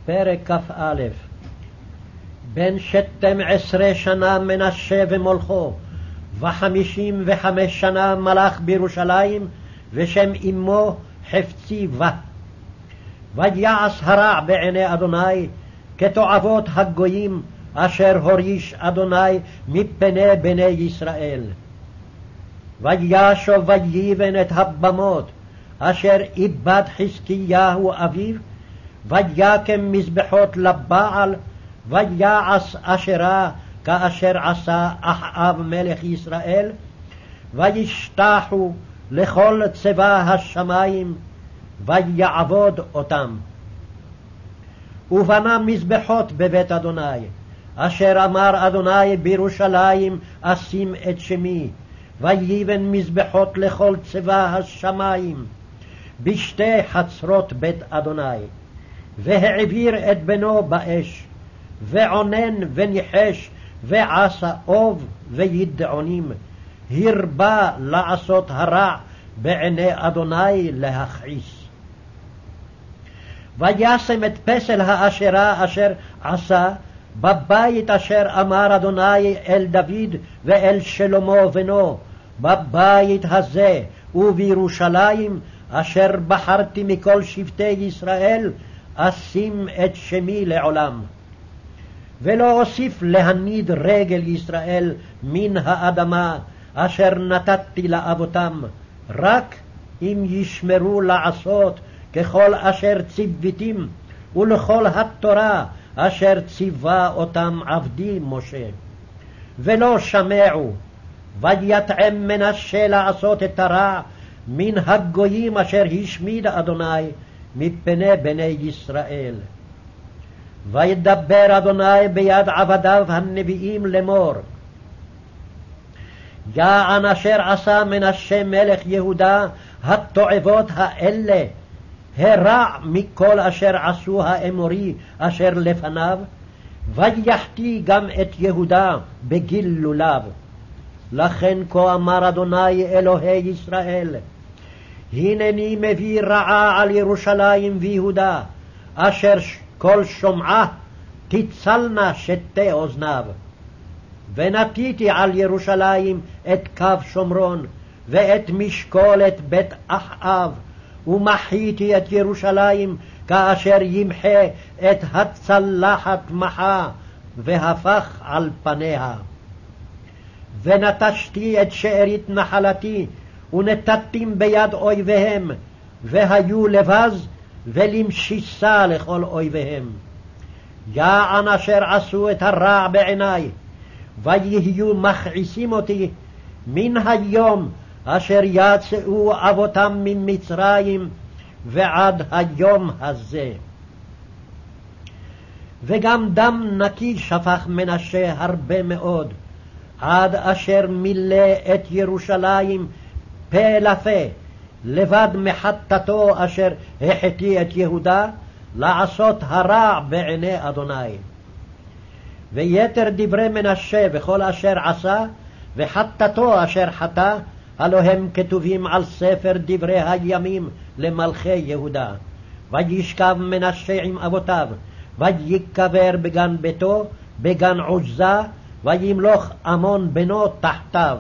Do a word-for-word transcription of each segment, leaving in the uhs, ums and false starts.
פרק כ"א. בן שתים עשרה שנה מנשה ומולכו, וחמישים וחמש שנה מלך בירושלים, ושם אמו חפצי בה. ויעש הרע בעיני אדוני כתועבות הגויים אשר הוריש אדוני מפני בני ישראל. וישוב ויבן את הבמות אשר איבד חזקיהו אביו, ויקם מזבחות לבעל, ויעש אשרה כאשר עשה אחאב מלך ישראל, וישתחו לכל צבא השמים, ויעבוד אותם. ובנה מזבחות בבית אדוני, אשר אמר אדוני בירושלים אשים את שמי, ויבן מזבחות לכל צבא השמים בשתי חצרות בית אדוני. והעביר את בנו באש, ועונן וניחש, ועשה אוב וידעונים, הרבה לעשות הרע בעיני אדוני להכעיס. וישם את פסל האשרה אשר עשה בבית אשר אמר אדוני אל דוד ואל שלמה בנו, בבית הזה ובירושלים אשר בחרתי מכל שבטי ישראל, אשים את שמי לעולם. ולא אוסיף להניד רגל ישראל מן האדמה אשר נתתי לאבותם, רק אם ישמרו לעשות ככל אשר ציוויתים, ולכל התורה אשר ציווה אותם עבדי משה. ולא שמעו, ויטעם מנשה לעשות את הרע מן הגויים אשר השמיד אדוני מפני בני ישראל. וידבר אדוני ביד עבדיו הנביאים לאמור, יען אשר עשה מנשה מלך יהודה התועבות האלה, הרע מכל אשר עשו האמורי אשר לפניו, ויחטיא גם את יהודה בגילוליו. לכן כה אמר אדוני אלוהי ישראל, הנני מביא רעה על ירושלים ויהודה, אשר כל שומעה תצלנה שתי אוזניו. ונטיתי על ירושלים את קו שומרון, ואת משקולת בית אחאב, ומחיתי את ירושלים כאשר ימחה את הצלחת מחה, והפך על פניה. ונטשתי את שארית נחלתי, ונתתים ביד אויביהם, והיו לבז ולמשיסה לכל אויביהם. יען אשר עשו את הרע בעיני, ויהיו מכעיסים אותי מן היום אשר יצאו אבותם ממצרים ועד היום הזה. וגם דם נקי שפך מנשה הרבה מאוד, עד אשר מילא את ירושלים פה לפה, לבד מחטאתו אשר החטיא את יהודה, לעשות הרע בעיני אדוני. ויתר דברי מנשה וכל אשר עשה, וחטאתו אשר חטא, הלא הם כתובים על ספר דברי הימים למלכי יהודה. וישכב מנשה עם אבותיו, ויקבר בגן ביתו, בגן עוזה, וימלוך עמון בנו תחתיו.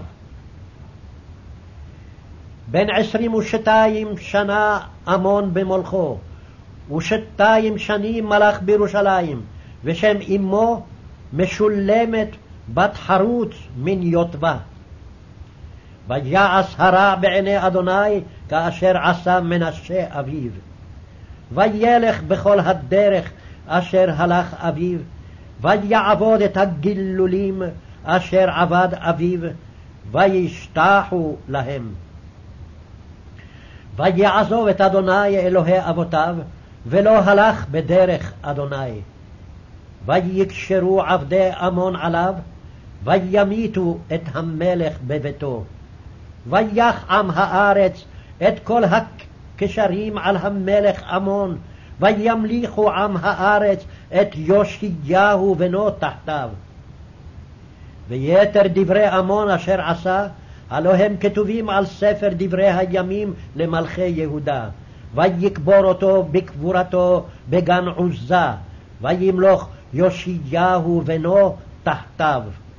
בן עשרים ושתיים שנה עמון במולכו, ושתיים שנים מלך בירושלים, ושם אמו משולמת בת חרוץ מן יוטבה. ויעש הרע בעיני אדוני כאשר עשה מנשה אביו. וילך בכל הדרך אשר הלך אביו, ויעבוד את הגילולים אשר עבד אביו, וישתחו להם. ויעזוב את אדוני אלוהי אבותיו, ולא הלך בדרך אדוני. ויקשרו עבדי עמון עליו, וימיתו את המלך בביתו. ויח עם הארץ את כל הקשרים על המלך עמון, וימליכו עם הארץ את יאשיהו בנו תחתיו. ויתר דברי עמון אשר עשה, הלא הם כתובים על ספר דברי הימים למלכי יהודה. ויקבור אותו בקבורתו בגן עוזה, וימלוך יאשיהו בנו תחתיו.